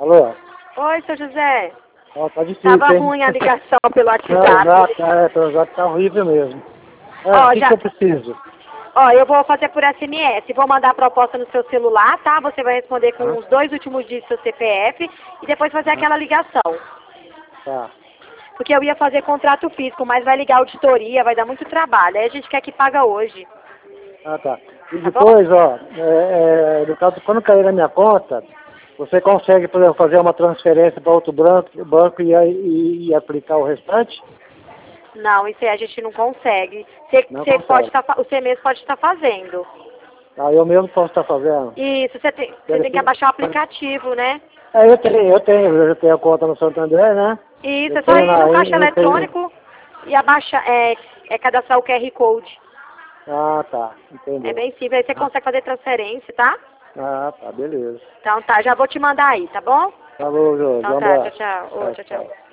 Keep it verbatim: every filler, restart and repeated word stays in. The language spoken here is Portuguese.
Alô? Oi, seu José. Ó, tá difícil, Tava hein? ruim a ligação pelo Não, WhatsApp. exato, é, pelo WhatsApp tá horrível mesmo. É, Ó, o que, já... que eu preciso? Ó, eu vou fazer por S M S. Vou mandar a proposta no seu celular, tá? Você vai responder com Ah, os dois últimos dígitos do seu C P F e depois fazer ah, aquela ligação. tá. Porque eu ia fazer contrato físico, mas vai ligar auditoria, vai dar muito trabalho. Aí a gente quer que paga hoje. Ah, tá. E Tá bom? depois, ó, é, é, no caso, quando cair na minha conta, você consegue, por exemplo, fazer uma transferência para outro banco, banco e, e, e aplicar o restante? Não, isso aí a gente não consegue. Você, Não você pode consegue. tá, fa- você mesmo pode estar fazendo. Ah, eu mesmo posso estar fazendo. Isso, você tem, você Quero tem que que- abaixar o aplicativo, né? É, eu tenho, eu tenho, eu já tenho a conta no Santander, né? Isso, Eu é só tenho ir no na, caixa eu tenho. eletrônico e abaixa, é, é cadastrar o Q R Code. Ah, tá, É entendeu. bem simples, aí você Ah, consegue fazer transferência, tá? ah, tá, beleza. Então tá, já vou te mandar aí, tá bom? Tá bom, Jorge, Então um tá, tchau, abraço. tchau. Ô, Tchau, tchau, tchau. tchau.